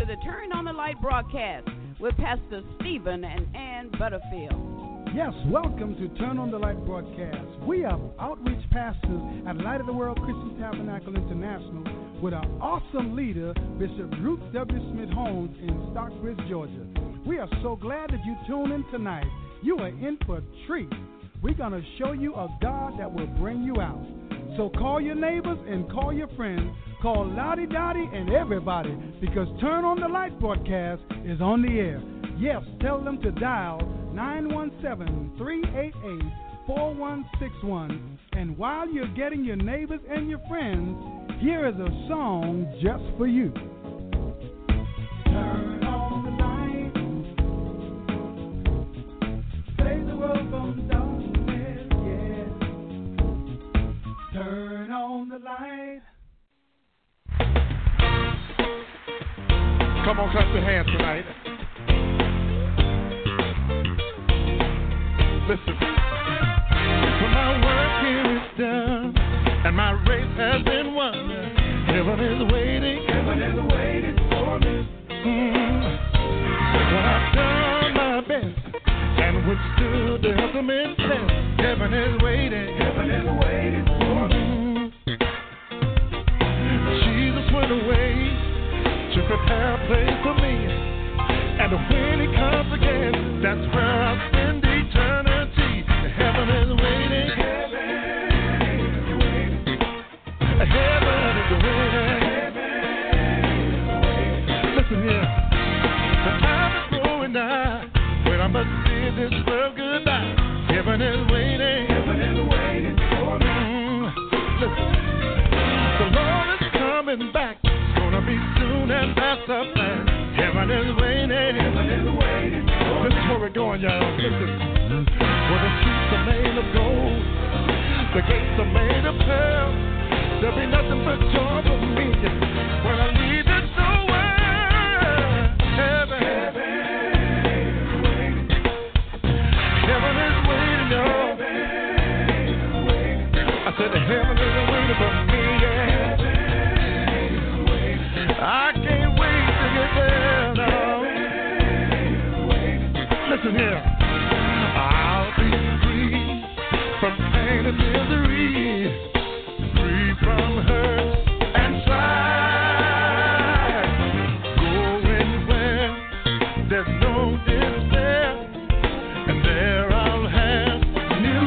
the Turn on the Light broadcast with Pastor Stephen and Ann Butterfield. Yes, welcome to Turn on the Light broadcast. We are outreach pastors at Light of the World Christian Tabernacle International with our awesome leader, Bishop Ruth W. Smith Holmes in Stockbridge, Georgia. We are so glad that you tune in tonight. You are in for a treat. We're going to show you a God that will bring you out. So call your neighbors and call your friends. Call Lottie Dottie and everybody, because Turn on the Light broadcast is on the air. Yes, tell them to dial 917-388-4161. And while you're getting your neighbors and your friends, here is a song just for you. Turn on the light, save the world from darkness, yeah. Turn on the light. Come on, clap your hands tonight. Listen. When my work here is done and my race has been won, heaven is waiting. Heaven is waiting for me. When I've done my best and withstood the ultimate test, heaven is waiting. Heaven is waiting for me. Jesus went away to prepare a place for me, and when he comes again, that's where I'll spend eternity. Heaven is waiting. Heaven is waiting. Heaven is waiting. Listen here, the time is growing nigh when I must bid this world goodbye. Heaven is waiting. Heaven is waiting for me. Listen, the Lord is coming back. Gonna be soon and that's a plan. Heaven is waiting. Heaven is waiting. This is where we're going, y'all. Listen. Where the streets are made of gold, the gates are made of pearl. There'll be nothing but joy for me when I leave this world. Heaven is waiting. Heaven is waiting, y'all. I said the heaven is waiting for me, yeah. I can't wait to get there now. Listen here. I'll be free from pain and misery, free from hurt and strife, going where there's no despair, and there I'll have new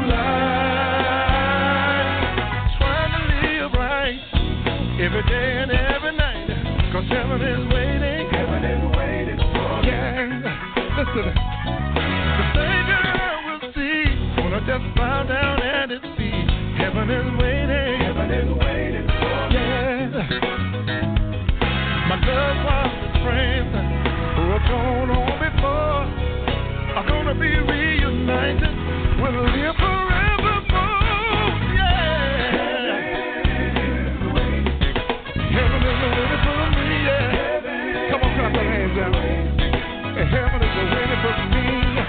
life. Trying to live right every day and every night. 'Cause heaven is waiting. Heaven is waiting for me. Yeah, listen. The Savior will see. Wanna just bow down at His feet. Heaven is waiting. Heaven is waiting for me. Yeah. My loved ones and friends who have gone on before are gonna be reunited. We'll live forevermore. Yeah. Heaven is waiting for me. Come on, clap your hands out. Heaven is waiting for me.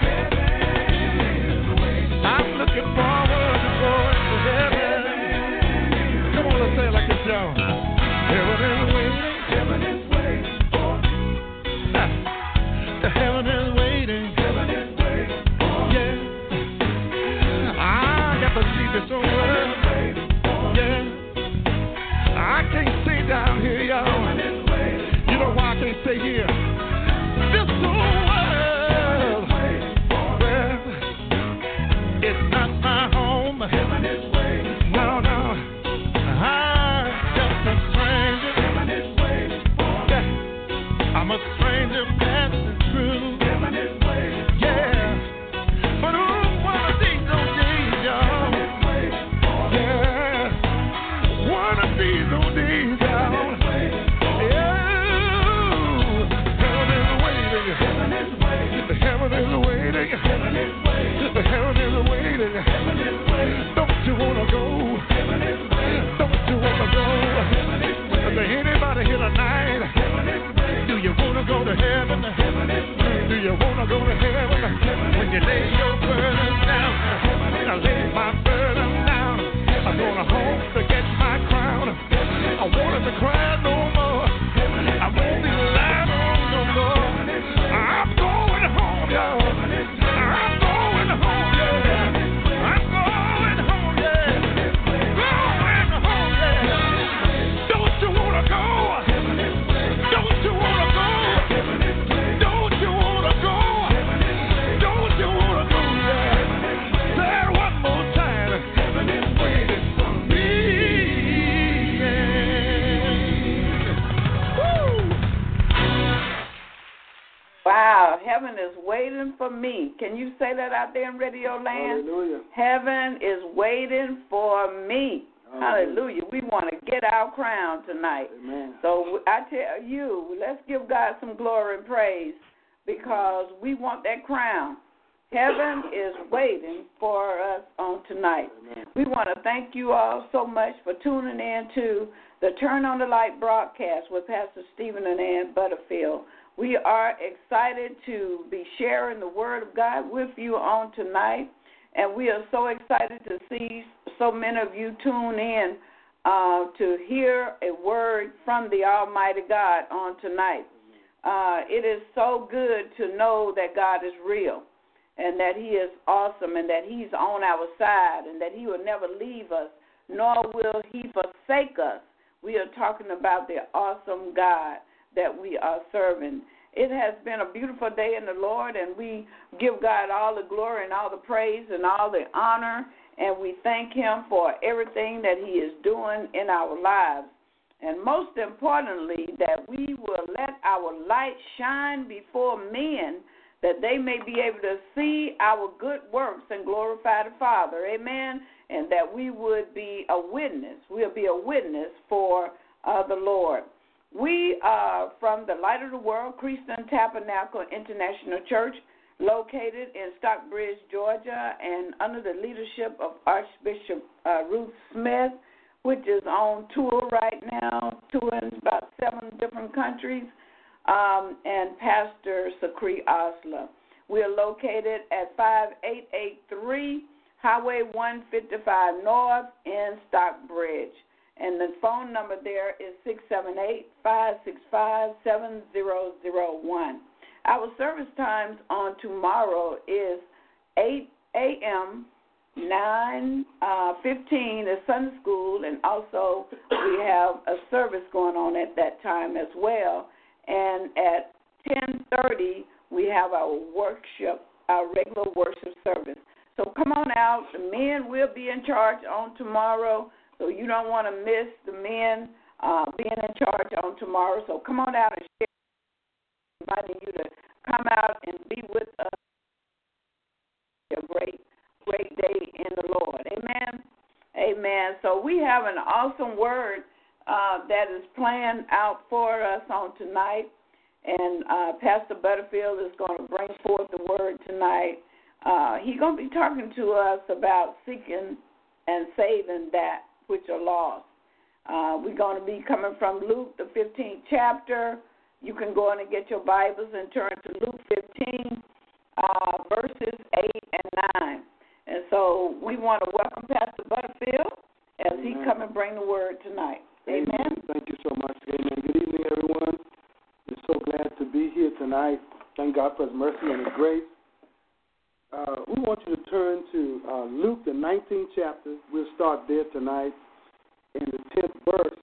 I'm looking forward to going to heaven. Come on, let's say it like this, y'all. Heaven is waiting. Heaven is waiting for me. The heaven is waiting. Heaven is waiting for me. Yeah. I got to see this world. Yeah. I can't stay down here, y'all. You know why I can't stay here? This world, well, it's not my home. Heaven is waiting. No, no, I'm just a stranger. Heaven is waiting. Yeah, I'm a stranger passing through. Heaven is waiting. Yeah, but who wanna see those days, y'all? waiting for me. Can you say that out there in Radio Land? Hallelujah. Heaven is waiting for me. Hallelujah. We want to get our crown tonight. Amen. So I tell you, let's give God some glory and praise because we want that crown. Heaven is waiting for us on tonight. Amen. We want to thank you all so much for tuning in to the Turn on the Light broadcast with Pastor Stephen and Ann Butterfield. We are excited to be sharing the Word of God with you on tonight, and we are so excited to see so many of you tune in to hear a word from the Almighty God on tonight. It is so good to know that God is real and that He is awesome and that He's on our side and that He will never leave us, nor will He forsake us. We are talking about the awesome God that we are serving. It has been a beautiful day in the Lord, and we give God all the glory and all the praise and all the honor, and we thank Him for everything that He is doing in our lives. And most importantly, that we will let our light shine before men, that they may be able to see our good works and glorify the Father. Amen. And that we would be a witness. We'll be a witness for the Lord. We are from the Light of the World Christian Tabernacle International Church, located in Stockbridge, Georgia, and under the leadership of Archbishop Ruth Smith, which is on tour right now, touring about 7 different countries, and Pastor Sakri Osler. We are located at 5883 Highway 155 North in Stockbridge. And the phone number there is 678-565-7001. Our service times on tomorrow is 8 a.m., 9:15 is Sunday school, and also we have a service going on at that time as well. And at 10:30 we have our worship, our regular worship service. So come on out. The men will be in charge on tomorrow, so you don't want to miss the men being in charge on tomorrow. So come on out and share. Inviting you to come out and be with us. A great day in the Lord. Amen. Amen. So we have an awesome word that is planned out for us on tonight, and Pastor Butterfield is going to bring forth the word tonight. He's going to be talking to us about seeking and saving that which are lost. We're going to be coming from Luke, the 15th chapter. You can go in and get your Bibles and turn to Luke 15, verses 8 and 9. And so we want to welcome Pastor Butterfield as he come and bring the word tonight. Amen. Thank you so much. Amen. Good evening, everyone. We're so glad to be here tonight. Thank God for His mercy and His grace. We want you to turn to Luke, the 19th chapter. We'll start there tonight in the 10th verse.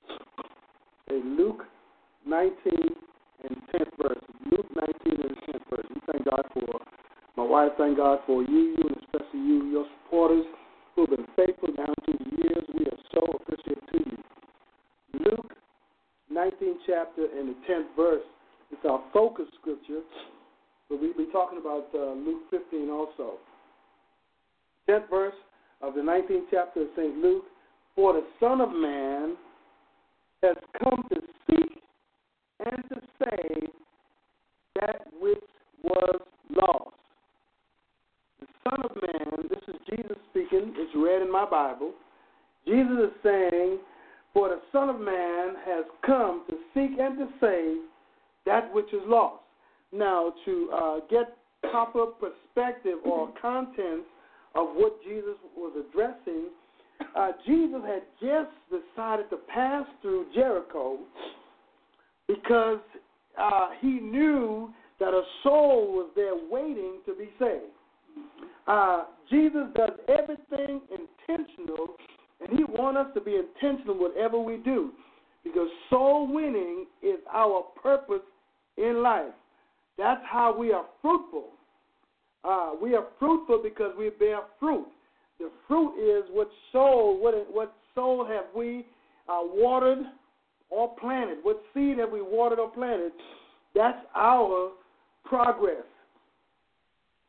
Luke 19 and 10th verse. Luke 19 and 10th verse. We thank God for my wife. Thank God for you and especially you, your supporters who have been faithful down through the years. We are so appreciative to you. Luke 19th chapter and the 10th verse is our focus scripture. But we'll be talking about Luke 15 also. 10th verse of the 19th chapter of St. Luke. For the Son of Man has come to seek and to save that which was lost. The Son of Man, this is Jesus speaking. It's read in my Bible. Jesus is saying, for the Son of Man has come to seek and to save that which is lost. Now, to get proper perspective or content of what Jesus was addressing, Jesus had just decided to pass through Jericho because he knew that a soul was there waiting to be saved. Jesus does everything intentional, and He wants us to be intentional whatever we do, because soul winning is our purpose in life. That's how we are fruitful. We are fruitful because we bear fruit. The fruit is what soul have we watered or planted? What seed have we watered or planted? That's our progress.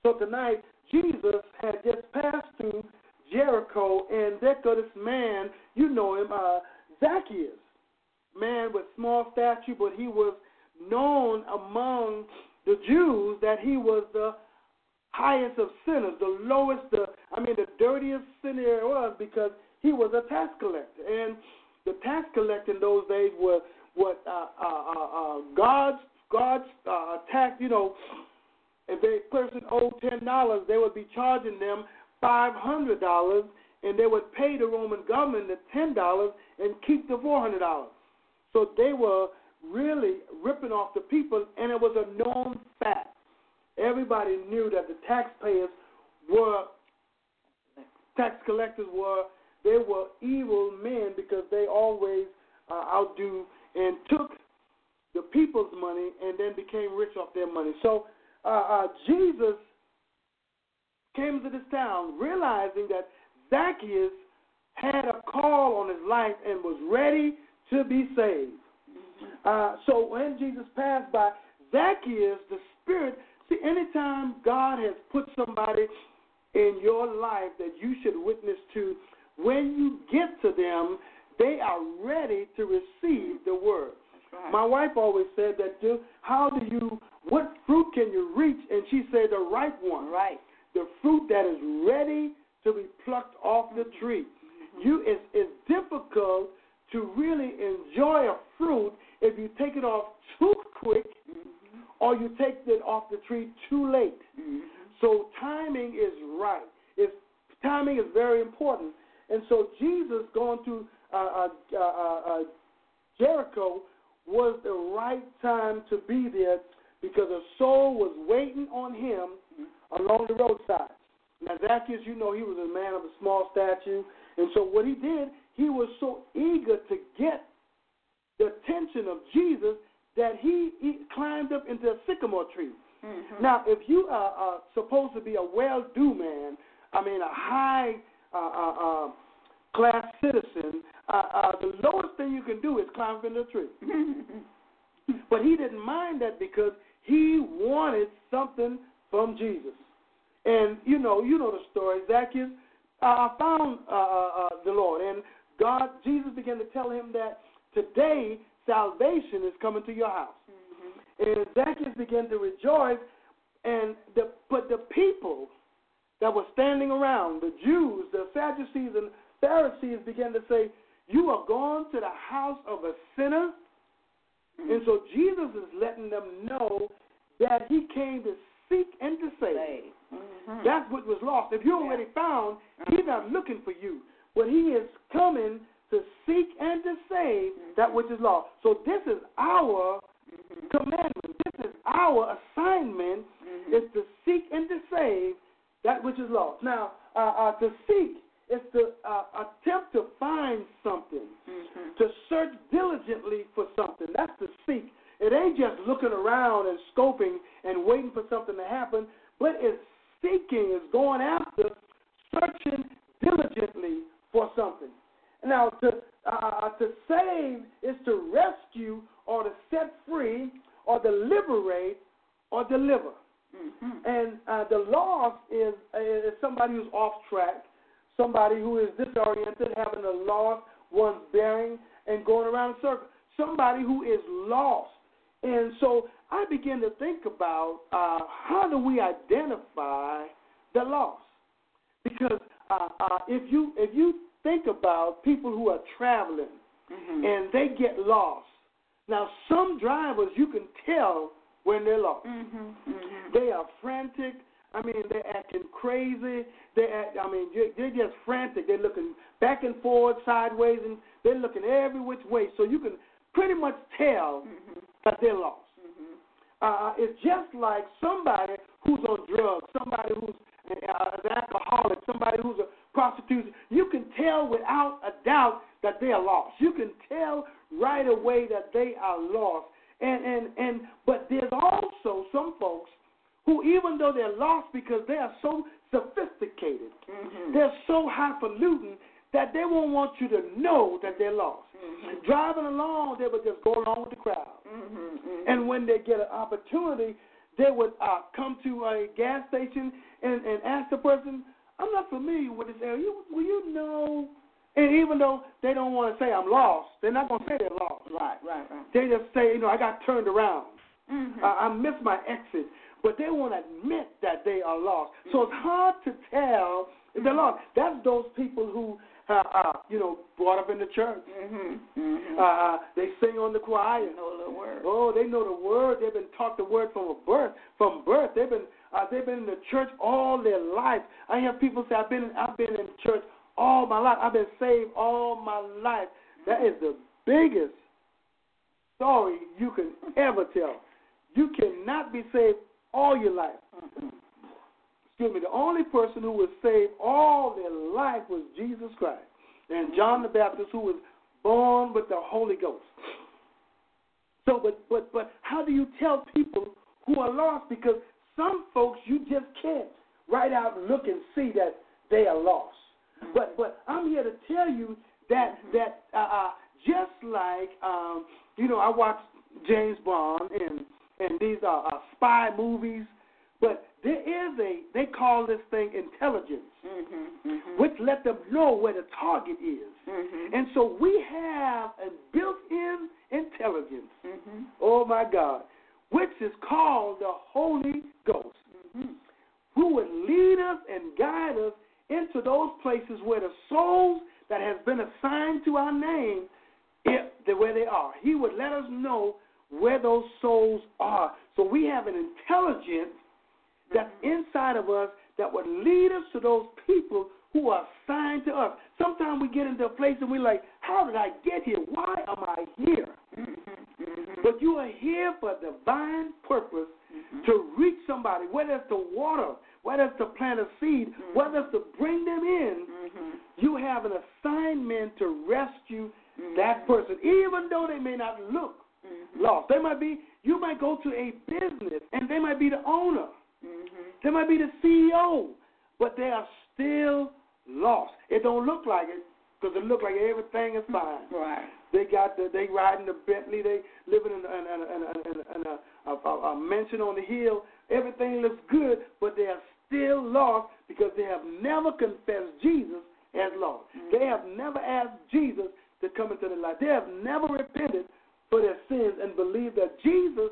So tonight, Jesus had just passed through Jericho, and there goes this man, you know him, Zacchaeus, man with small stature, but he was known among the Jews that he was the highest of sinners, the lowest, the dirtiest sinner there was, because he was a tax collector. And the tax collector in those days were what God's tax, you know, if a person owed $10, they would be charging them $500, and they would pay the Roman government the $10 and keep the $400. So they were really ripping off the people, and it was a known fact. Everybody knew that the taxpayers were, tax collectors were, they were evil men, because they always outdo and took the people's money and then became rich off their money. So Jesus came to this town realizing that Zacchaeus had a call on his life and was ready to be saved. So when Jesus passed by, Zacchaeus, the Spirit, see, anytime God has put somebody in your life that you should witness to, when you get to them, they are ready to receive the word. Right. My wife always said that, what fruit can you reach? And she said the ripe one. Right. The fruit that is ready to be plucked off the tree. It's difficult to really enjoy a fruit if you take it off too quick or you take it off the tree too late. So timing is right. Timing is very important. And so Jesus going to Jericho was the right time to be there, because a soul was waiting on him along the roadside. Now, Zacchaeus, you know, he was a man of a small stature, and so what he did, he was so eager to get the attention of Jesus that he climbed up into a sycamore tree. Now, if you are supposed to be a well-do man, a high class citizen, the lowest thing you can do is climb up into a tree. But he didn't mind that, because he wanted something from Jesus. And you know the story. Zacchaeus found the Lord, and Jesus began to tell him that today salvation is coming to your house. And Zacchaeus began to rejoice, but the people that were standing around, the Jews, the Sadducees, and Pharisees, began to say, "You are going to the house of a sinner?" And so Jesus is letting them know that he came to seek and to save. That's what was lost. If you're already found, he's not looking for you, but he is coming to seek and to save that which is lost. So this is our commandment. This is our assignment, is to seek and to save that which is lost. Now, to seek is to attempt to find something, to search diligently for something. That's to seek. It ain't just looking around and scoping and waiting for something to happen, but it's seeking, is going after, searching diligently for something. Now, to save is to rescue or to set free or to liberate or deliver. And the lost is somebody who's off track, somebody who is disoriented, having a lost one's bearing and going around in circles, somebody who is lost. And so I begin to think about how do we identify the lost? Because if you think about people who are traveling and they get lost. Now, some drivers, you can tell when they're lost. They are frantic. They're acting crazy. They're just frantic. They're looking back and forth, sideways, and they're looking every which way. So you can pretty much tell that they're lost. It's just like somebody who's on drugs, somebody who's an alcoholic, somebody who's a prostitute. You can tell without a doubt that they are lost. You can tell right away that they are lost. But there's also some folks who, even though they're lost because they are so sophisticated, they're so highfalutin that they won't want you to know that they're lost. Driving along, they would just go along with the crowd. And when they get an opportunity, they would come to a gas station and ask the person, I'm not familiar with this area. Will you know? And even though they don't want to say I'm lost, they're not going to say they're lost. Right. They just say, I got turned around. Mm-hmm. I missed my exit. But they won't admit that they are lost. So it's hard to tell if they're lost. That's those people who, brought up in the church. They sing on the choir. They know the word. Oh, they know the word. They've been taught the word from birth. They've been in the church all their life. I hear people say, I've been in church all my life. I've been saved all my life. That is the biggest story you can ever tell. You cannot be saved all your life. Excuse me. The only person who was saved all their life was Jesus Christ. And John the Baptist, who was born with the Holy Ghost. So, but how do you tell people who are lost? Because some folks you just can't right out look and see that they are lost. But I'm here to tell you that just like I watched James Bond and these are spy movies, but there is they call this thing intelligence, which let them know where the target is. And so we have a built-in intelligence, oh my God, which is called the Holy Ghost, who would lead us and guide us into those places where the souls that has been assigned to our name, where they are. He would let us know where those souls are. So we have an intelligence that's inside of us that would lead us to those people who are assigned to us. Sometimes we get into a place and we're like, how did I get here? Why am I here? But you are here for divine purpose to reach somebody, whether it's to water, whether it's to plant a seed, whether it's to bring them in. You have an assignment to rescue that person, even though they may not look lost. You might go to a business and they might be the owner. They might be the CEO, but they are still lost. It don't look like it because it look like everything is fine. Right. They riding the Bentley. They living in a mansion on the hill. Everything looks good, but they are still lost because they have never confessed Jesus as Lord. They have never asked Jesus to come into their life. They have never repented for their sins and believed that Jesus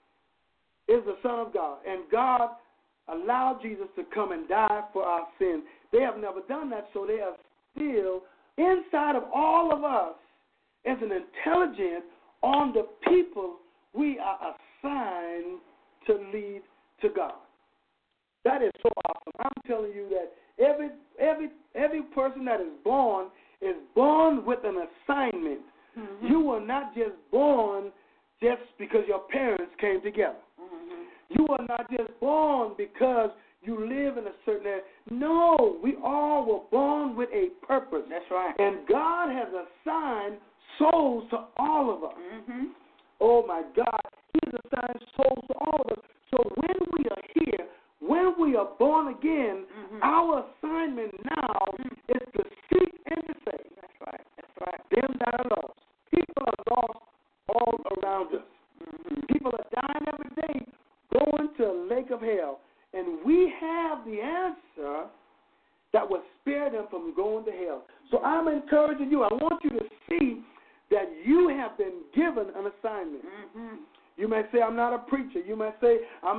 is the Son of God, and God allowed Jesus to come and die for our sins. They have never done that, so they are still inside of all of us as an intelligence on the people we are assigned to lead to God. That is so awesome. I'm telling you that every person that is born with an assignment. You were not just born just because your parents came together. You are not just born because you live in a certain area. No, we all were born with a purpose. That's right. And God has assigned souls to all of us. Oh, my God. He has assigned souls to all of us. So when we are here, when we are born again, our assignment now is to seek and to save. That's right. Them that are lost. People are lost all around us. People are dying every day going to a lake of hell. And we have the answer that will spare them from going to hell. So I'm encouraging you. I want you to see that you have been given an assignment. You may say, I'm not a preacher. You may say,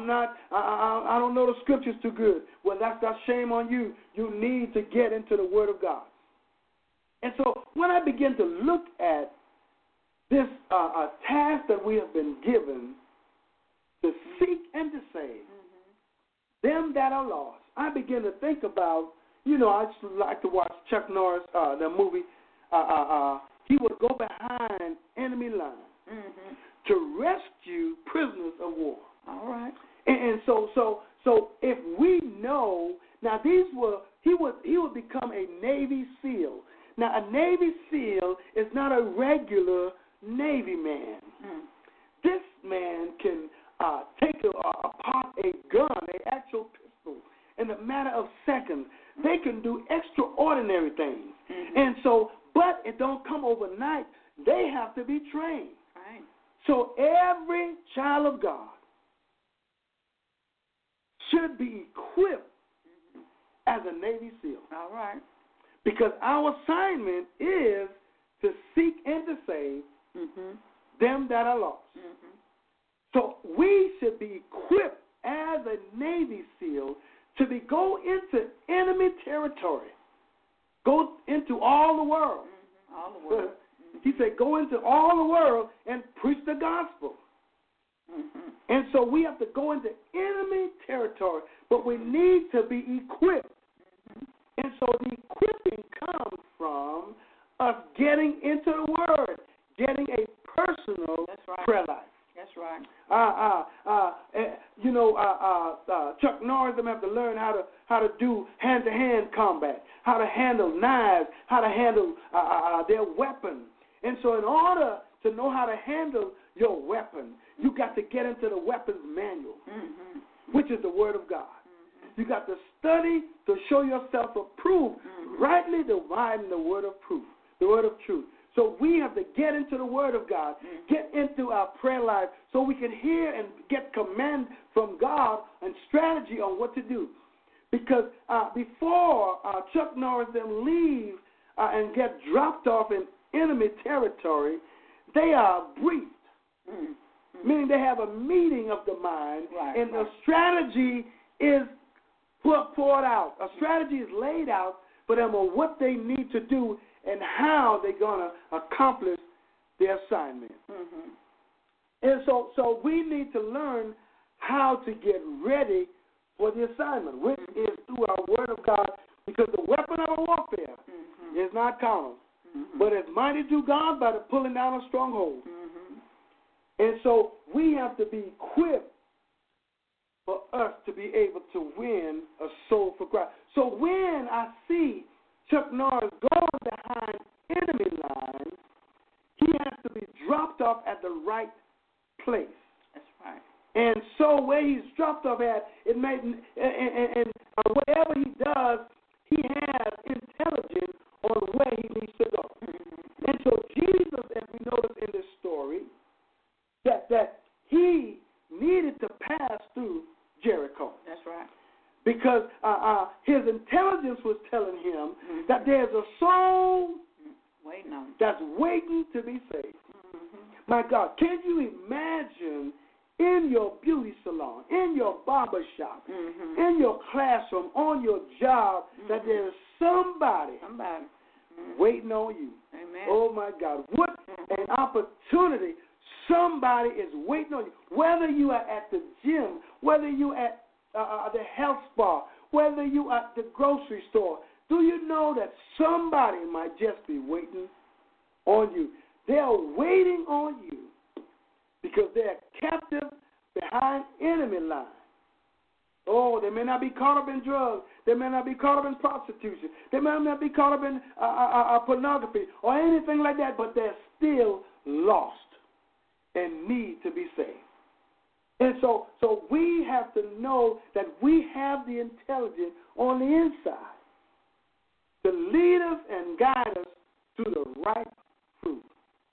I don't know the scriptures too good. Well, that's shame on you. You need to get into the Word of God. And so when I begin to look at this task that we have been given to seek and to save them that are lost, I begin to think about, I just like to watch Chuck Norris, the movie. He would go behind enemy lines to rescue prisoners of war. All right. And so if we know, now he would become a Navy SEAL. Now, a Navy SEAL is not a regular Navy man. This man can take apart a gun, an actual pistol, in a matter of seconds. They can do extraordinary things. And so, but it don't come overnight. They have to be trained. Right. So every child of God should be equipped as a Navy SEAL. All right. Because our assignment is to seek and to save them that are lost. So we should be equipped as a Navy SEAL to go into enemy territory. Go into all the world. All the world. He said, go into all the world and preach the gospel. And so we have to go into enemy territory, but we need to be equipped. And so the equipping comes from us getting into the Word, getting a personal prayer life. That's right. Chuck Norris them have to learn how to do hand-to-hand combat, how to handle knives, how to handle their weapons. And so in order to know how to handle your weapon, you got to get into the weapons manual, which is the Word of God. You got to study to show yourself approved, rightly dividing the word of truth, the word of truth. So we have to get into the Word of God, get into our prayer life so we can hear and get command from God and strategy on what to do. Because before Chuck Norris them leave and get dropped off in enemy territory, they are briefed, meaning they have a meeting of the mind, and a strategy is poured out. A strategy is laid out for them on what they need to do and how they're going to accomplish their assignment. And so we need to learn how to get ready for the assignment, which is through our Word of God, because the weapon of our warfare is not carnal, but it's mighty to God by the pulling down of strongholds. And so we have to be equipped for us to be able to win a soul for Christ. So when I see Chuck Norris going behind enemy lines, he has to be dropped off at the right place. That's right. And so where he's dropped off at, it may, and whatever he does, he has intelligence on where he needs to go. And so Jesus, as we notice in this story, that he needed to pass through Jericho. That's right. Because his intelligence was telling him that there's a soul that's waiting to be saved. My God, can you imagine in your beauty salon, in your barber shop, in your classroom, on your job, that there's somebody waiting on you? Amen. Oh, my God. What an opportunity. Somebody is waiting on you. Whether you are at the gym, whether you are at the health spa, whether you are at the grocery store, do you know that somebody might just be waiting on you? They are waiting on you because they are captive behind enemy lines. Oh, they may not be caught up in drugs. They may not be caught up in prostitution. They may not be caught up in pornography or anything like that, but they're still lost and need to be saved. And so we have to know that we have the intelligence on the inside to lead us and guide us to the right fruit.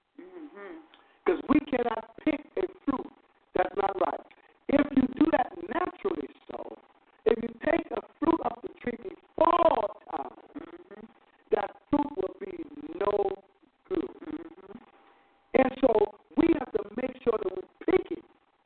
Because we cannot pick a fruit that's not right. If you do that naturally so, if you take a fruit off the tree before time, that fruit will be no good. And so we have to make sure that we pick it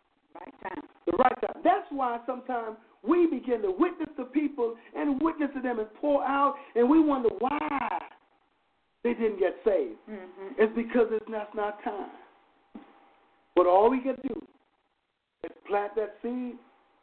the right time. That's why sometimes we begin to witness to people and witness to them and pour out, and we wonder why they didn't get saved. It's because that's not time. But all we can do is plant that seed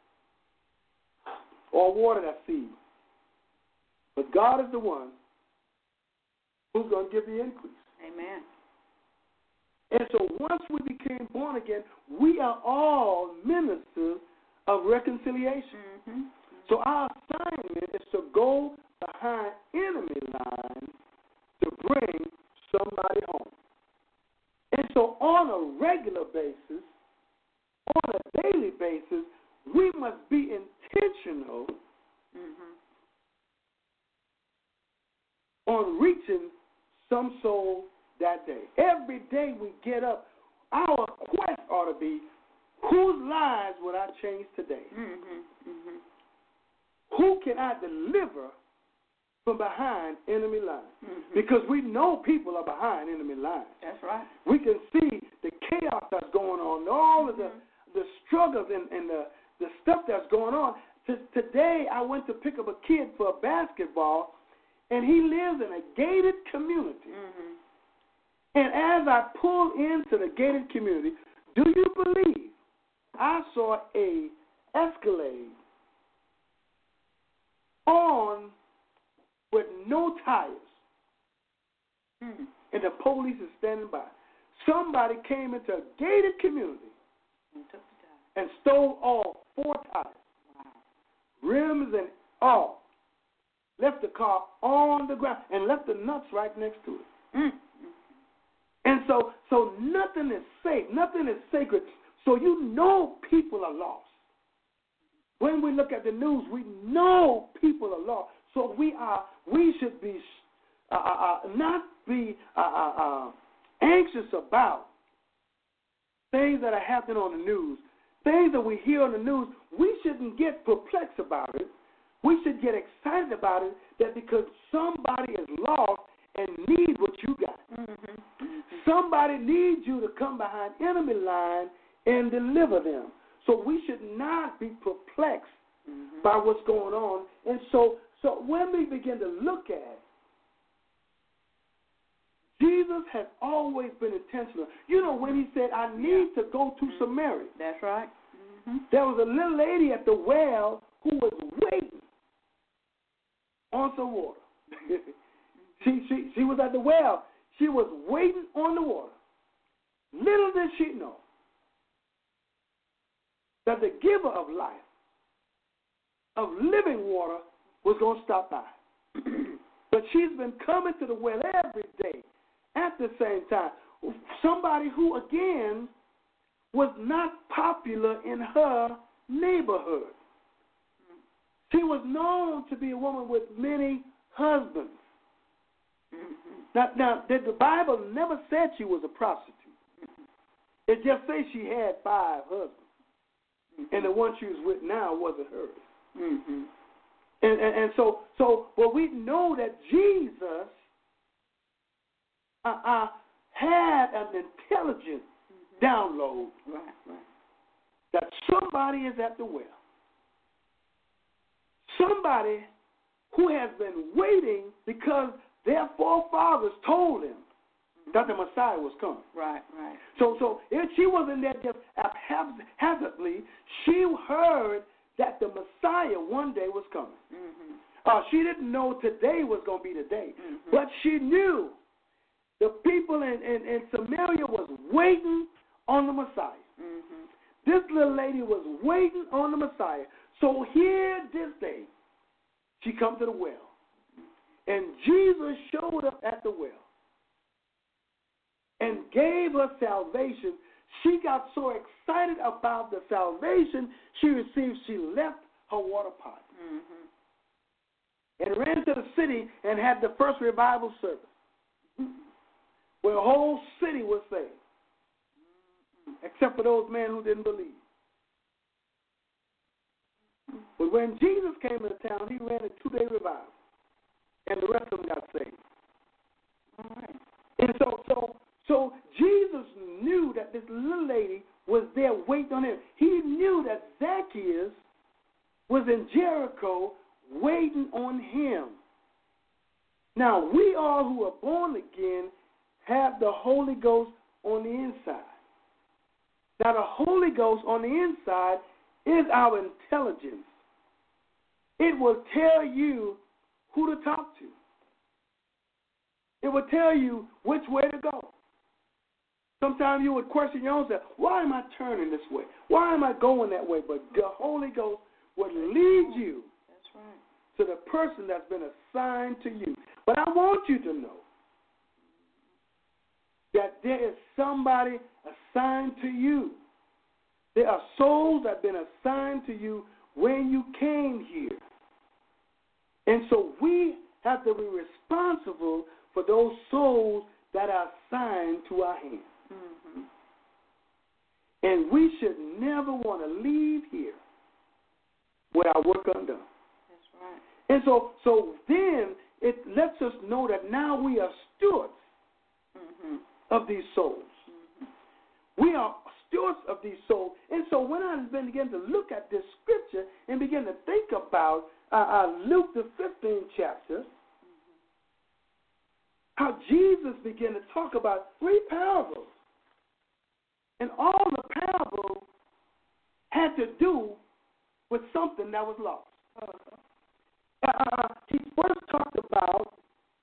or water that seed. But God is the one who's going to give the increase. Amen. And so once we became born again, we are all ministers of reconciliation. So our assignment is to go behind enemy lines to bring somebody home. And so on a regular basis, on a daily basis, we must be intentional on reaching some soul that day. Every day we get up, our quest ought to be, whose lives would I change today? who can I deliver from behind enemy lines? Because we know people are behind enemy lines. That's right. We can see the chaos that's going on, all of the struggles and the stuff that's going on. Today, I went to pick up a kid for a basketball, and he lives in a gated community. And as I pulled into the gated community, do you believe I saw a Escalade on with no tires, and the police is standing by. Somebody came into a gated community and stole all 4 tires, rims and all, left the car on the ground, and left the nuts right next to it. And so nothing is safe, nothing is sacred. So you know people are lost. When we look at the news, we know people are lost. So we should be not be anxious about things that are happening on the news, things that we hear on the news. We shouldn't get perplexed about it. We should get excited about it, that because somebody is lost and needs what you got. Somebody needs you to come behind enemy line and deliver them. So we should not be perplexed by what's going on. And so when we begin to look at it, Jesus has always been intentional. You know, when he said, I need to go to Samaria. That's right. There was a little lady at the well who was waiting on some water. She was at the well. She was waiting on the water. Little did she know that the giver of life, of living water, was going to stop by. But she's been coming to the well every day at the same time. Somebody who, again, was not popular in her neighborhood. She was known to be a woman with many husbands. Now, the Bible never said she was a prostitute. It just says she had 5 husbands. And the one she was with now wasn't hers. And so, but we know that Jesus had an intelligent download that somebody is at the well. Somebody who has been waiting because their forefathers told them that the Messiah was coming. Right. So if she wasn't there just haphazardly, she heard that the Messiah one day was coming. She didn't know today was going to be the day, but she knew the people in Samaria was waiting on the Messiah. This little lady was waiting on the Messiah. So here this day, she come to the well. And Jesus showed up at the well and gave her salvation. She got so excited about the salvation she received, she left her water pot and ran to the city and had the first revival service where the whole city was saved, except for those men who didn't believe. But when Jesus came into town, he ran a 2-day revival, and the rest of them got saved. And so Jesus knew that this little lady was there waiting on him. He knew that Zacchaeus was in Jericho waiting on him. Now, we all who are born again have the Holy Ghost on the inside. Now, the Holy Ghost on the inside is our intelligence. It will tell you who to talk to. It will tell you which way to go. Sometimes you would question your own self, why am I turning this way? Why am I going that way? But the Holy Ghost would lead you to the person that's been assigned to you. But I want you to know that there is somebody assigned to you. There are souls that have been assigned to you when you came here. And so we have to be responsible for those souls that are assigned to our hands. And we should never want to leave here with our work undone. That's And so then it lets us know that now we are stewards of these souls. We are stewards of these souls. And so when I began to look at this scripture and begin to think about Luke the 15th chapter, how Jesus began to talk about 3 parables. And all the parables had to do with something that was lost. He first talked about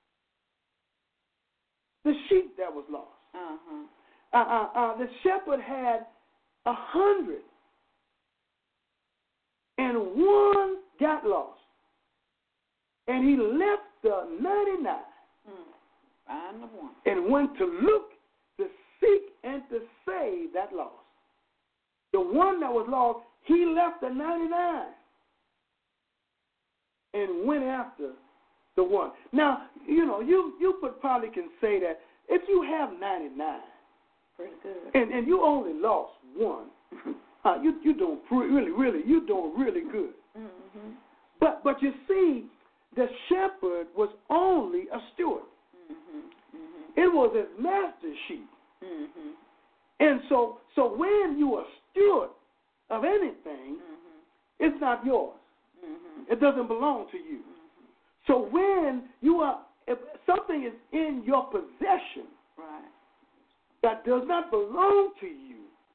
the sheep that was lost. The shepherd had 100, and one got lost, and he left the 99 and went to look, to seek, and to save that lost. The one that was lost, he left the 99 and went after the one. Now, you probably can say that if you have 99, pretty good, and you only lost one, you're doing you're doing really good. But you see, the shepherd was only a steward. It was his master's sheep. And so when you are a steward of anything, it's not yours. It doesn't belong to you. So when if something is in your possession that does not belong to you,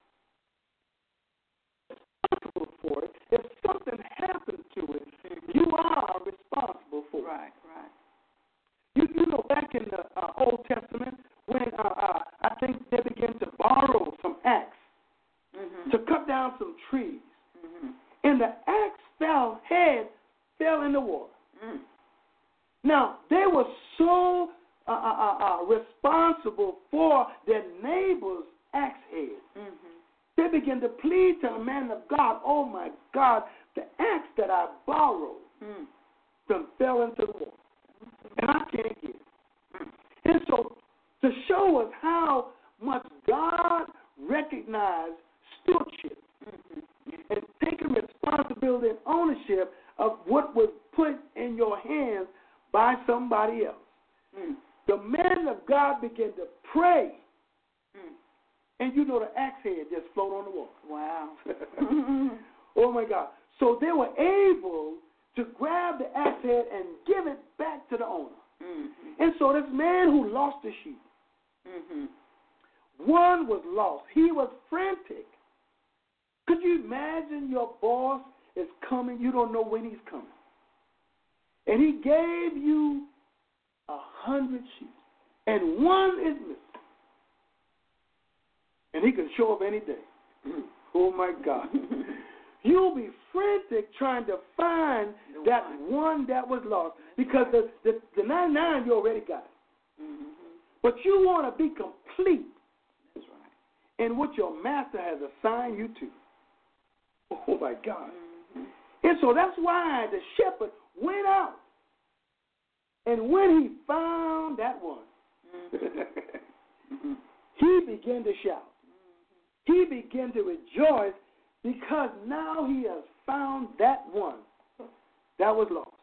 responsible for it. If something happened to it, you are responsible for it. Right. You know, back in the Old Testament, when I think they began to borrow some axe to cut down some trees, and the axe fell in the water. Now, they were so responsible for their neighbor's axe head. They began to plead to the man of God, oh my God, the axe that I borrowed fell into the water, and I can't get it. And so to show us how much God recognized stewardship and taking responsibility and ownership of what was put in your hands by somebody else. The man of God began to pray, and the axe head just floated on the water. Wow. Oh, my God. So they were able to grab the axe head and give it back to the owner. And so this man who lost the sheep, one was lost. He was frantic. Could you imagine your boss is coming, you don't know when he's coming, and he gave you 100 sheep, and one is missing, and he can show up any day. Oh, my God. You'll be frantic trying to find that one that was lost, because the 99 you already got. But you want to be complete. That's right. In what your master has assigned you to. Oh, my God. And so that's why the shepherd went out. And when he found that one, he began to shout. He began to rejoice, because now he has found that one that was lost.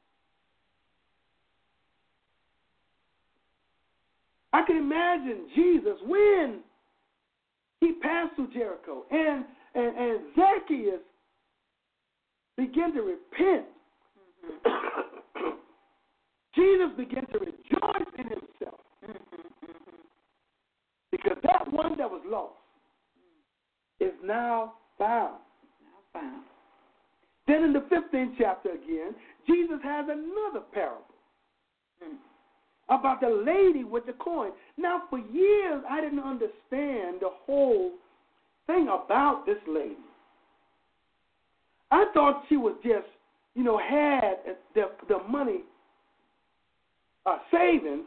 I can imagine Jesus when he passed through Jericho and Zacchaeus began to repent. Jesus began to rejoice in himself, because that one that was lost is now found. Then in the 15th chapter again, Jesus has another parable about the lady with the coin. Now, for years, I didn't understand the whole thing about this lady. I thought she was just, had the money savings,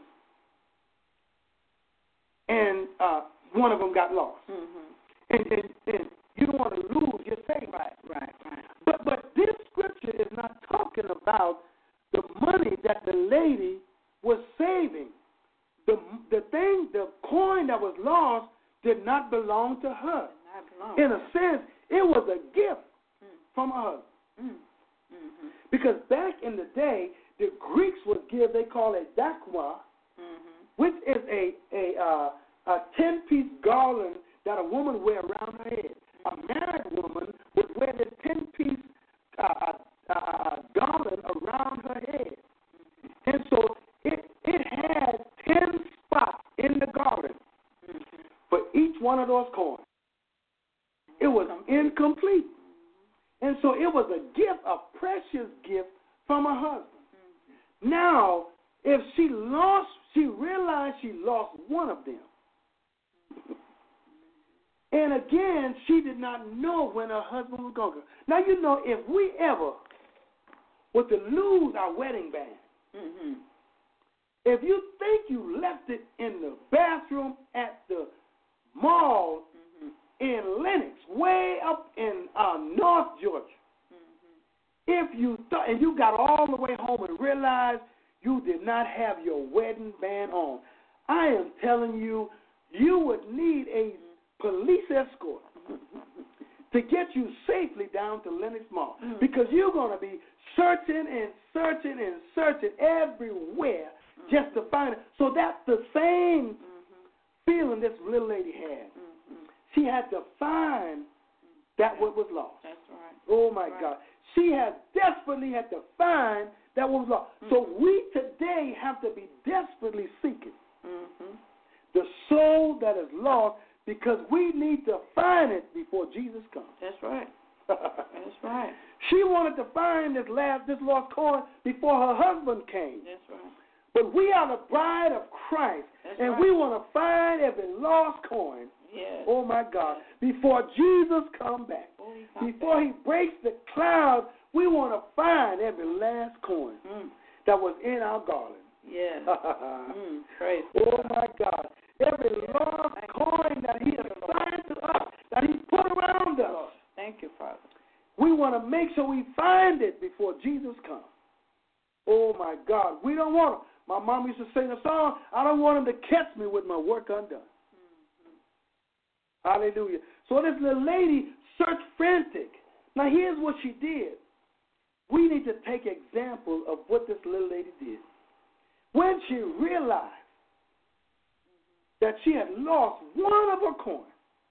and one of them got lost. And you don't want to lose your savings. Right. But this scripture is not talking about the money that the lady was saving. The coin that was lost did not belong to her. In a sense, it was a gift from her husband. Because back in the day, the Greeks would give, they call it dakwa, which is a 10-piece garland that a woman would wear around her head. A married woman would wear this 10-piece garland around her head. And so it had 10 spots in the garland for each one of those coins. It was incomplete. And so it was a gift, a precious gift from her husband. Now, if she realized she lost one of them. And again, she did not know when her husband was going to go. Now, you know, if we ever were to lose our wedding band, if you think you left it in the bathroom at the mall in Lenox, way up in North Georgia, if you thought, and you got all the way home and realized you did not have your wedding band on, I am telling you, you would need a police escort to get you safely down to Lenox Mall, because you're going to be searching and searching and searching everywhere just to find it. So that's the same feeling this little lady had. She had to find that what was lost. That's right. Oh, my God. She desperately had to find that what was lost. So we today have to be desperately seeking the soul that is lost, because we need to find it before Jesus comes. That's right. That's right. She wanted to find this lost coin before her husband came. That's right. But we are the bride of Christ, and we want to find every lost coin. Yes. Oh, my God. Before Jesus comes back. Before he breaks the clouds, we want to find every last coin that was in our garland. Yes. Praise oh, my God. Every lost coin that he assigned to us, that he put around us. Thank you, Father. We want to make sure we find it before Jesus comes. Oh, my God. We don't want him. My mom used to sing a song, I don't want him to catch me with my work undone. Hallelujah. So this little lady searched frantic. Now, here's what she did. We need to take example of what this little lady did. When she realized that she had lost one of her coins,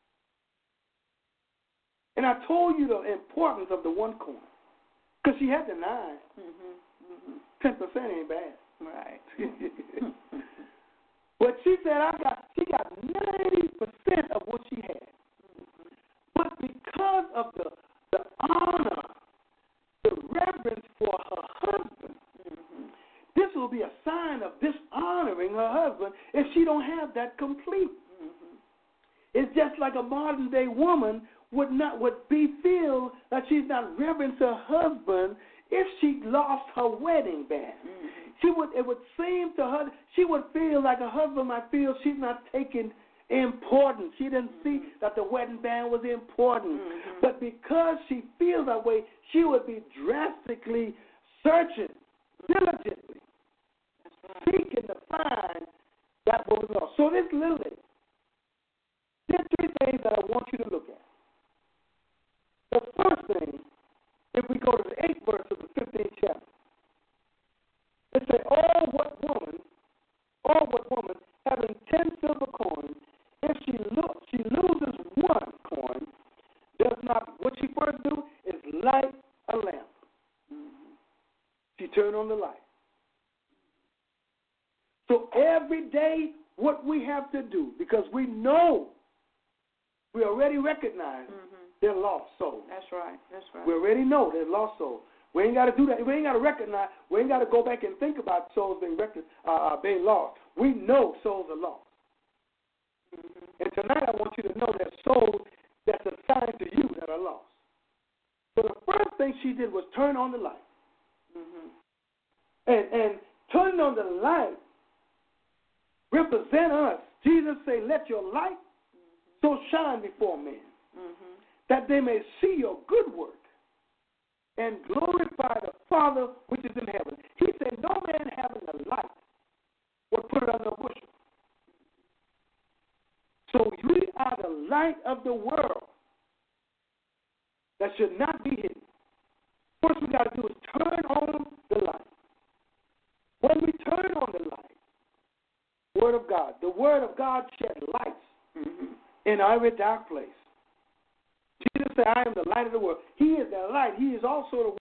and I told you the importance of the one coin, because she had the 9. 10% ain't bad. Right. But she said she got 90% of what she had. But because of the honor, the reverence for her husband, this will be a sign of dishonoring her husband if she don't have that complete. It's just like a modern day woman would feel that she's not reverencing her husband if she lost her wedding band. It would seem to her, she would feel like her husband might feel she's not taking importance. She didn't see that the wedding band was important. But because she feels that way, she would be drastically searching, diligently, seeking to find that what was lost. So this little lady, there's 3 things that I want you to look at. The first thing, if we go to the 8th verse of the 15th chapter, it says, what woman having 10 silver coins, if she loses one coin, does not, what she first do is light a lamp. She turned on the light. So every day, what we have to do, because we know, we already recognize they're lost souls. That's right. That's right. We already know they're lost souls. We ain't got to do that. We ain't got to recognize. We ain't got to go back and think about souls being lost. We know souls are lost. And tonight I want you to know that souls that's assigned to you that are lost. So the first thing she did was turn on the light. And turning on the light represent us. Jesus said, let your light so shine before men, that they may see your good work and glorify the Father which is in heaven. He said, no man having a light would put it under a bushel. So we are the light of the world that should not be hidden. First we got to do is turn on the light. When we turn on the light, Word of God, the Word of God shed lights in every dark place. Jesus said, I am the light of the world. He is the light. He is also the Word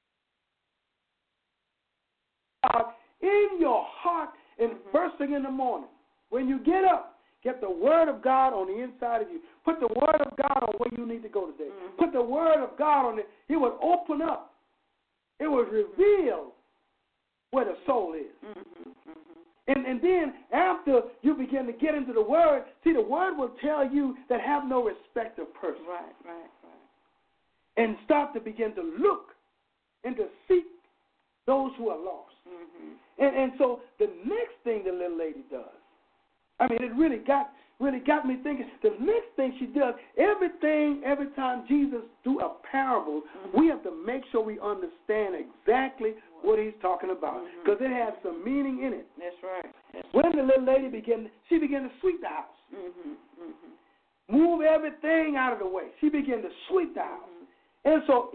of God in your heart and first thing in the morning. When you get up, get the Word of God on the inside of you. Put the Word of God on where you need to go today. Put the Word of God on it. It would open up. It would reveal where the soul is. And then after you begin to get into the Word, see, the Word will tell you that have no respect of person. Right. And start to begin to look and to seek those who are lost. And so the next thing the little lady does, I mean, it really got me thinking. The next thing she does, every time Jesus do a parable, we have to make sure we understand exactly what he's talking about, because it has some meaning in it. That's right. When the little lady began to sweep the house, move everything out of the way. She began to sweep the house. And so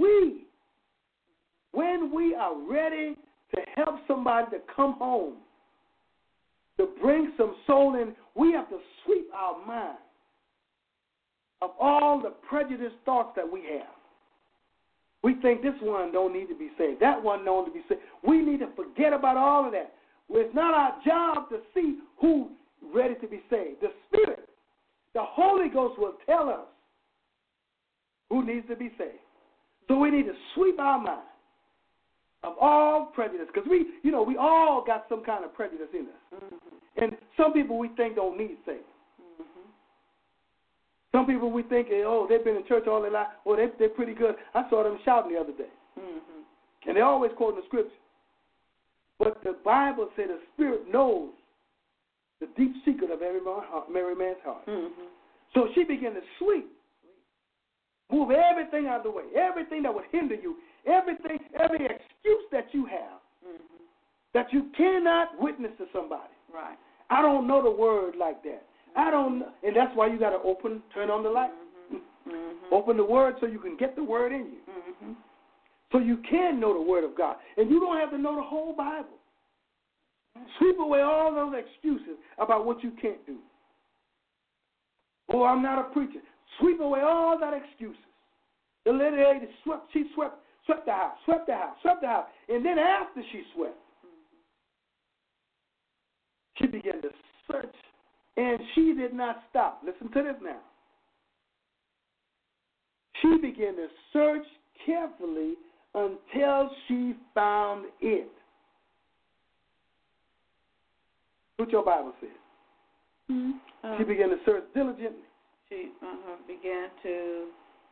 when we are ready to help somebody to come home, to bring some soul in, we have to sweep our mind of all the prejudiced thoughts that we have. We think this one don't need to be saved, that one don't need to be saved. We need to forget about all of that. It's not our job to see who's ready to be saved. The Spirit, the Holy Ghost will tell us who needs to be saved. So we need to sweep our mind of all prejudice, because we all got some kind of prejudice in us. And some people we think don't need saving. Some people we think, they've been in church all their life. They're pretty good. I saw them shouting the other day. And they always quote the scripture. But the Bible said the Spirit knows the deep secret of every man's heart. So she began to sweep. Move everything out of the way. Everything that would hinder you. Every excuse that you have that you cannot witness to somebody. Right. I don't know the word like that. I don't know. And that's why you got to turn on the light. Open the word so you can get the word in you. So you can know the word of God. And you don't have to know the whole Bible. Sweep away all those excuses about what you can't do. Oh, I'm not a preacher. Sweep away all that excuses. The little lady swept the house. And then after she swept, she began to search, and she did not stop. Listen to this now. She began to search carefully until she found it. What your Bible says. She began to search diligently. She began to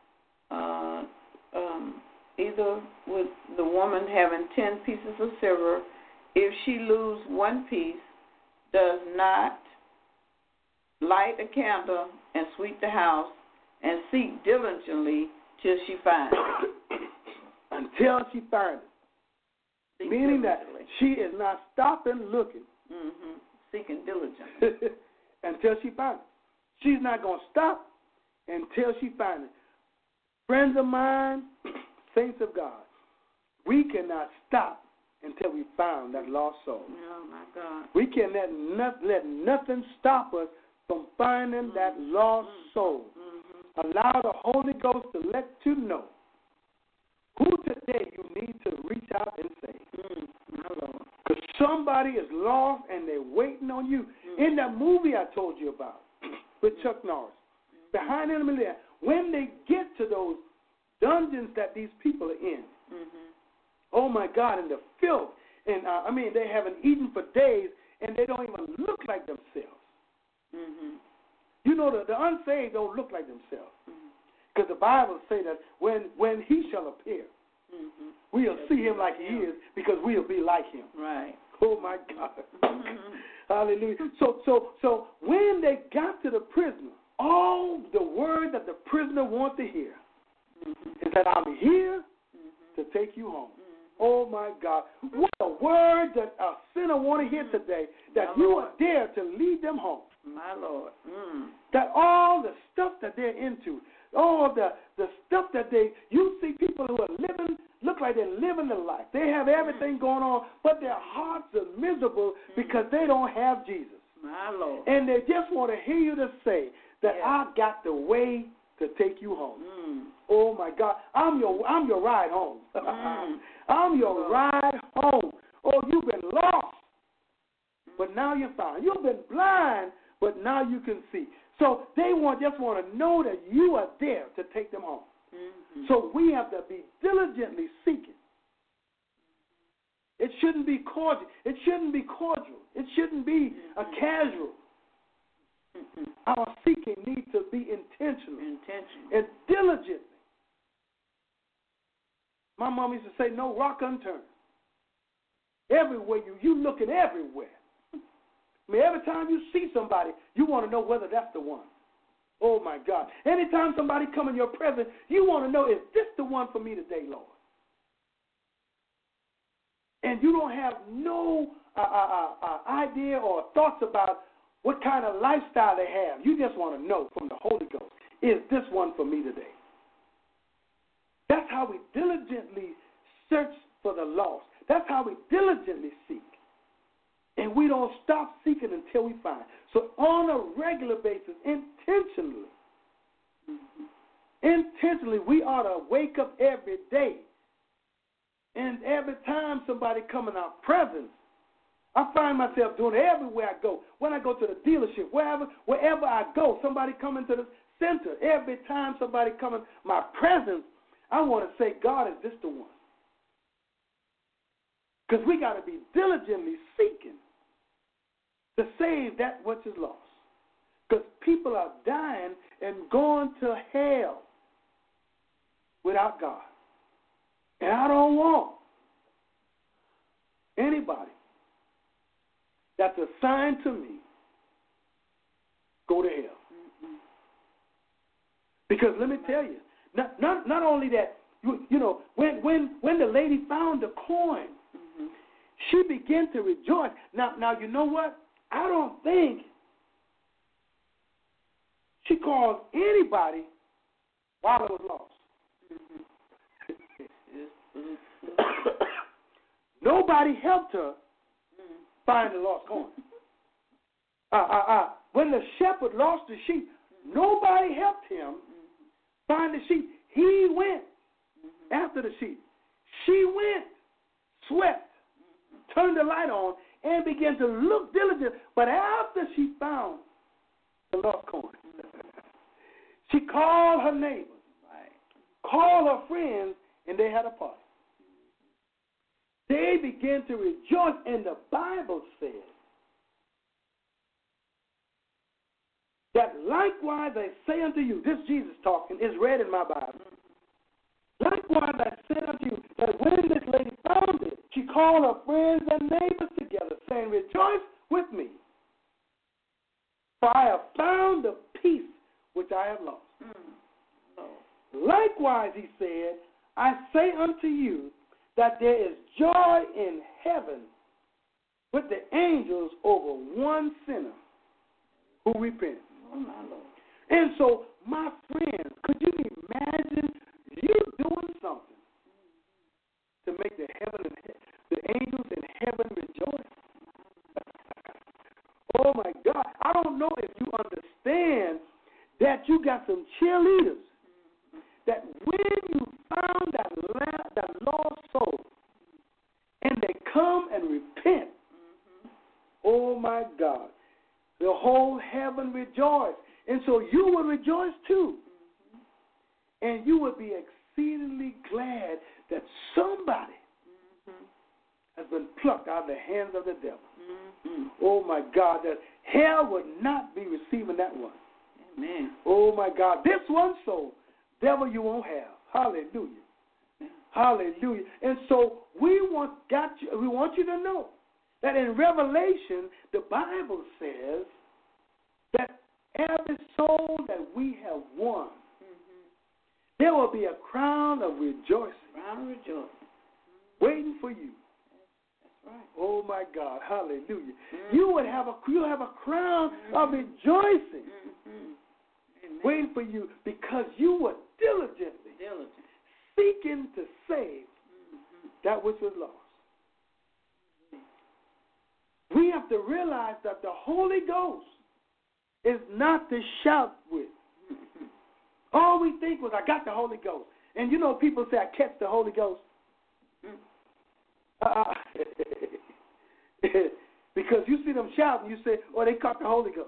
either with the woman having 10 pieces of silver, if she lose one piece, does not light a candle and sweep the house and seek diligently till she finds it. Until she finds it. Meaning that she is not stopping looking. Seeking diligently. Until she finds it. She's not going to stop until she finds it. Friends of mine, saints of God, we cannot stop until we found that lost soul. Oh, my God. We can let nothing stop us from finding that lost soul. Allow the Holy Ghost to let you know who today you need to reach out and save. Because somebody is lost and they're waiting on you. In that movie I told you about with Chuck Norris, Behind Enemy Lines, when they get to those dungeons that these people are in, oh my God, and the filth, and they haven't eaten for days, and they don't even look like themselves. You know, the unsaved don't look like themselves, because the Bible say that when he shall appear, we'll see him like he is, because we'll be like him. Right. Oh my God. Hallelujah. So when they got to the prisoner, all the word that the prisoner wants to hear is that I'm here to take you home. Oh my God. What a word that a sinner want to hear today, that you are there to lead them home. My Lord. That all the stuff that they're into, all the stuff that you see people who are living, look like they're living the life. They have everything going on, but their hearts are miserable because they don't have Jesus. My Lord. And they just want to hear you to say that I got the way to take you home. Oh my God, I'm your ride home. I'm your ride home. Oh, you've been lost, but now you're found. You've been blind, but now you can see. So they just want to know that you are there to take them home. So we have to be diligently seeking. It shouldn't be cordial. It shouldn't be cordial. It shouldn't be a casual. Our seeking needs to be intentional and diligently. My mom used to say, no rock unturned. Everywhere you looking everywhere. I mean, every time you see somebody, you want to know whether that's the one. Oh, my God. Anytime somebody come in your presence, you want to know, is this the one for me today, Lord? And you don't have no idea or thoughts about what kind of lifestyle they have. You just want to know from the Holy Ghost, is this one for me today? That's how we diligently search for the lost. That's how we diligently seek. And we don't stop seeking until we find. So on a regular basis, intentionally, we ought to wake up every day. And every time somebody come in our presence, I find myself doing it everywhere I go. When I go to the dealership, wherever I go, somebody come into the center. Every time somebody come in my presence, I want to say, God, is this the one? Because we got to be diligently seeking to save that which is lost. Because people are dying and going to hell without God. And I don't want anybody that's assigned to me go to hell. Because let me tell you, not only that, you know, when the lady found the coin, she began to rejoice. Now you know what? I don't think she called anybody while it was lost. Nobody helped her find the lost coin. When the shepherd lost the sheep, nobody helped him find the sheep. He went after the sheep. She went, swept, turned the light on, and began to look diligent. But after she found the lost coin, she called her neighbors, called her friends, and they had a party. They began to rejoice, and the Bible says that likewise I say unto you, this Jesus talking is read in my Bible. Likewise I say unto you that when this lady found it, she called her friends and neighbors together, saying, rejoice with me, for I have found the peace which I have lost. Likewise, he said, I say unto you that there is joy in heaven with the angels over one sinner who repents. Oh, my Lord. And so, my friends, could you imagine you doing something to make the angels in heaven rejoice? Oh, my God. I don't know if you understand that you got some cheerleaders that when you found that lost soul and they come and repent, oh my God, the whole heaven rejoiced. And so you would rejoice too. And you would be exceedingly glad that somebody has been plucked out of the hands of the devil. Oh my God, that hell would not be receiving that one. Amen. Oh my God, this one soul, devil, you won't have. Hallelujah. Hallelujah. And so we want you to know that in Revelation, the Bible says that every soul that we have won, there will be a crown of rejoicing. Crown of rejoicing. Waiting for you. That's right. Oh my God. Hallelujah. You will have a crown of rejoicing. waiting for you because you were diligently seeking to save that which was lost. We have to realize that the Holy Ghost is not to shout with. All we think was, I got the Holy Ghost. And you know, people say, I catch the Holy Ghost. Because you see them shouting, you say, oh, they caught the Holy Ghost.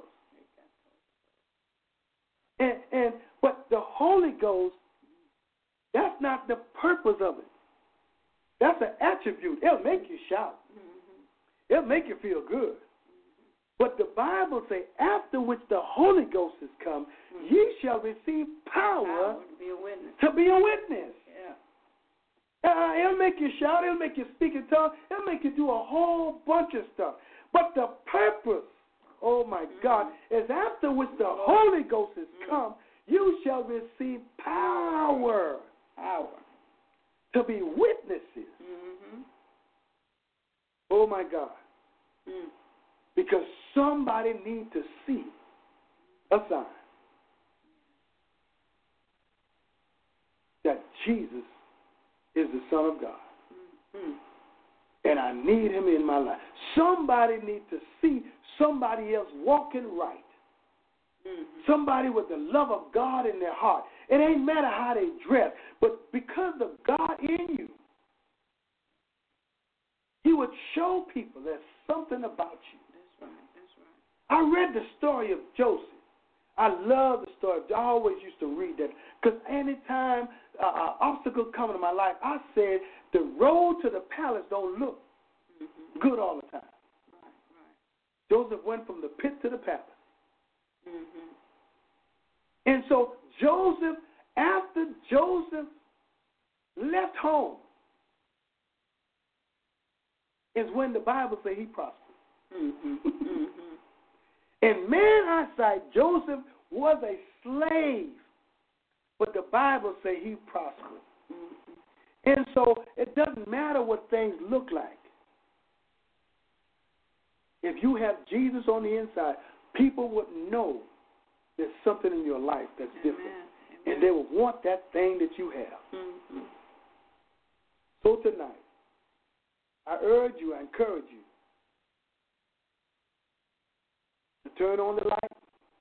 But the Holy Ghost, that's not the purpose of it. That's an attribute. It'll make you shout. It'll make you feel good. But the Bible says, after which the Holy Ghost has come, ye shall receive power to be a witness. Yeah. It'll make you shout. It'll make you speak in tongues. It'll make you do a whole bunch of stuff. But the purpose, oh my God, is after which the Holy Ghost has come, you shall receive power to be witnesses. Oh my God. Because somebody needs to see a sign that Jesus is the Son of God. And I need him in my life. Somebody needs to see somebody else walking right. Somebody with the love of God in their heart. It ain't matter how they dress, but because of God in you, he would show people there's something about you. That's right. I read the story of Joseph. I love the story. I always used to read that because anytime an obstacle come into my life, I said the road to the palace don't look good all the time. Right. Joseph went from the pit to the palace. And so Joseph, after Joseph left home, is when the Bible says he prospered. In man's eyesight, Joseph was a slave, but the Bible says he prospered. And so it doesn't matter what things look like. If you have Jesus on the inside, people would know there's something in your life that's different. Amen. And they will want that thing that you have. So tonight, I urge you, I encourage you to turn on the light,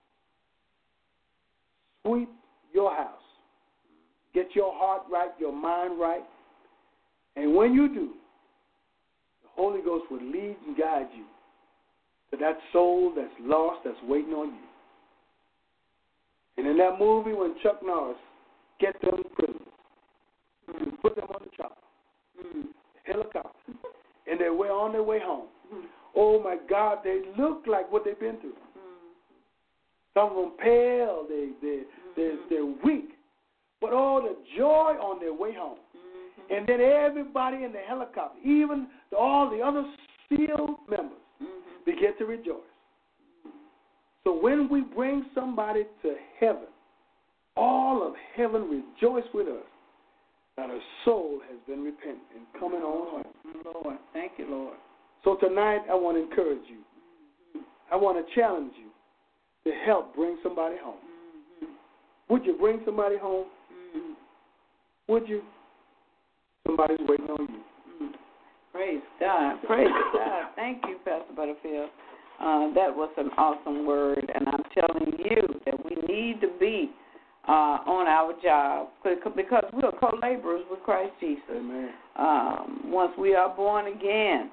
sweep your house, get your heart right, your mind right, and when you do, the Holy Ghost will lead and guide you to that soul that's lost, that's waiting on you. And in that movie when Chuck Norris get them prisoners and put them on the chopper, helicopter, and they're on their way home. Oh my God, they look like what they've been through. Some of them pale, they're weak, but all the joy on their way home. And then everybody in the helicopter, even all the other SEAL members, begin to rejoice. So when we bring somebody to heaven, all of heaven rejoice with us that a soul has been repentant and coming on home. Lord, thank you, Lord. So tonight I want to encourage you. I want to challenge you to help bring somebody home. Would you bring somebody home? Would you? Somebody's waiting on you. Praise God. Praise God. Thank you, Pastor Butterfield. That was an awesome word, and I'm telling you that we need to be on our job because we are co-laborers with Christ Jesus. Amen. Once we are born again,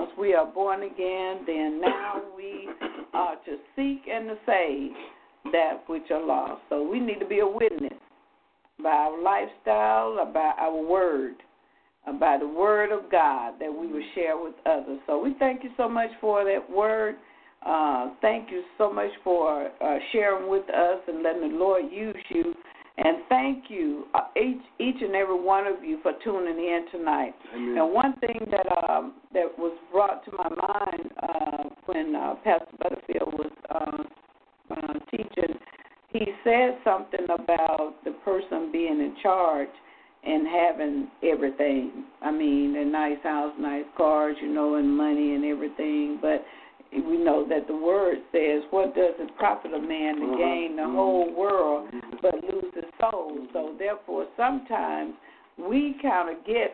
then now we are to seek and to save that which are lost. So we need to be a witness by our lifestyle, by our word, by the word of God that we will share with others. So we thank you so much for that word. Thank you so much for sharing with us and letting the Lord use you. And thank you, each and every one of you, for tuning in tonight. Amen. And one thing that was brought to my mind when Pastor Butterfield was teaching, he said something about the person being in charge and having everything. I mean, a nice house, nice cars, and money and everything. But we know that the word says, what does it profit a man to gain the whole world but lose his soul? So therefore, sometimes we kind of get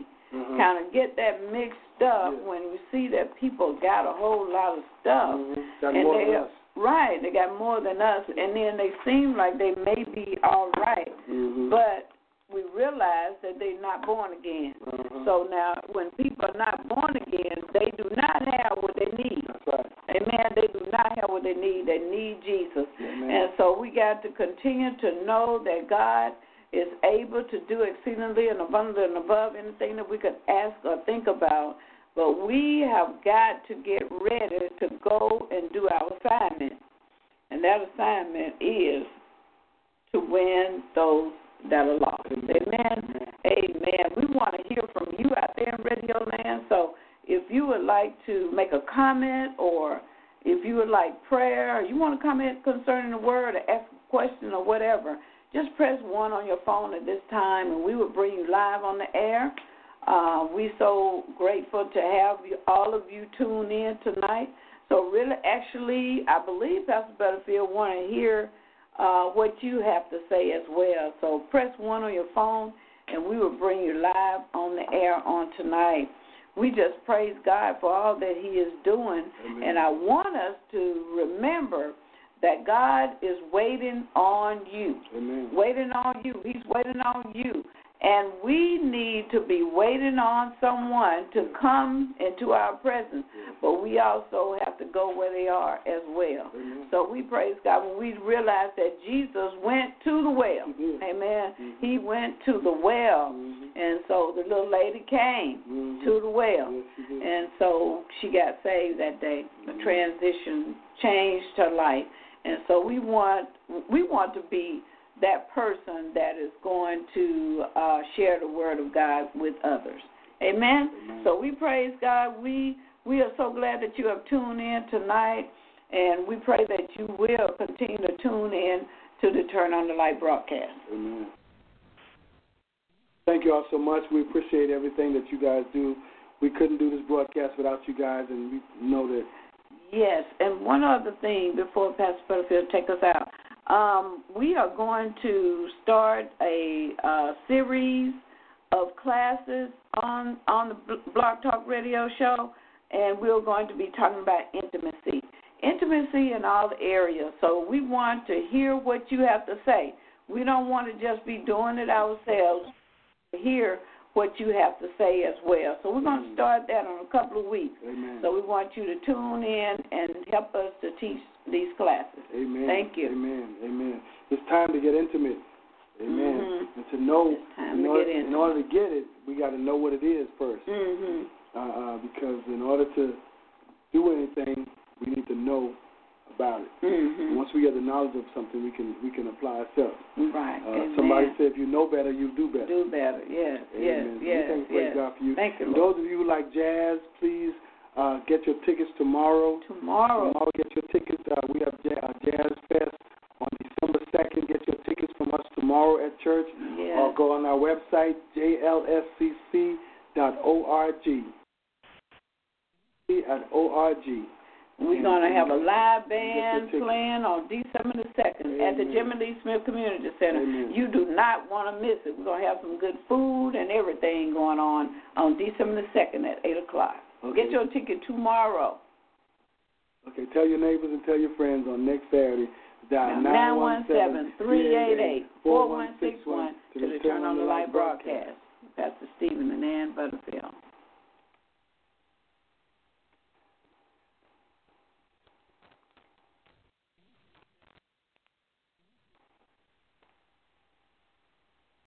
that mixed up when we see that people got a whole lot of stuff. Got more than us. Right, they got more than us, and then they seem like they may be all right, but we realize that they're not born again. So now, when people are not born again, they do not have what they need. That's right. Amen. They do not have what they need. They need Jesus. Amen. And so we got to continue to know that God is able to do exceedingly and abundantly and above anything that we could ask or think about. But we have got to get ready to go and do our assignment. And that assignment is to win those that are lost. Amen. Amen. We want to hear from you out there in Radio Land. So if you would like to make a comment, or if you would like prayer, or you want to comment concerning the word or ask a question or whatever, just press 1 on your phone at this time, and we will bring you live on the air. We're so grateful to have all of you tune in tonight. So really, actually, I believe Pastor Butterfield want to hear what you have to say as well. So press 1 on your phone, and we will bring you live on the air on tonight. We just praise God for all that he is doing. Amen. And I want us to remember that God is waiting on you. Amen. Waiting on you. He's waiting on you. And we need to be waiting on someone to come into our presence. But we also have to go where they are as well. Amen. So we praise God when we realize that Jesus went to the well. Amen. He went to the well. And so the little lady came to the well. And so she got saved that day. The transition changed her life. And so we want to be that person that is going to share the word of God with others. Amen? So we praise God. We are so glad that you have tuned in tonight, and we pray that you will continue to tune in to the Turn on the Light broadcast. Amen. Thank you all so much. We appreciate everything that you guys do. We couldn't do this broadcast without you guys, and we know that. Yes, and one other thing before Pastor Butterfield take us out. We are going to start a series of classes on the Blog Talk Radio show, and we're going to be talking about intimacy in all the areas. So we want to hear what you have to say. We don't want to just be doing it ourselves. Hear what you have to say as well. So we're going to start that in a couple of weeks. Amen. So we want you to tune in and help us to teach these classes. Amen. Thank you. Amen. Amen. It's time to get intimate. Amen. And to know, in order to get it, we got to know what it is first. Because in order to do anything, we need to know about it. And once we get the knowledge of something, we can apply ourselves. Right. Somebody said, if you know better, you do better. Do better. Yes. Amen. Yes. Praise God for you. Thank you, and Lord. those of you who like jazz, please get your tickets tomorrow. Tomorrow, get your tickets. We have Jazz Fest on December 2nd. Get your tickets from us tomorrow at church. Yes. Or go on our website, jlscc.org. We're going to have a live band playing on December the 2nd at the Jimmy Lee Smith Community Center. Amen. You do not want to miss it. We're going to have some good food and everything going on December the 2nd at 8 o'clock. Okay. Get your ticket tomorrow. Okay, tell your neighbors and tell your friends on next Saturday. Dial 917-388-4161 to the Turn on the Light broadcast. Pastor Stephen and Ann Butterfield.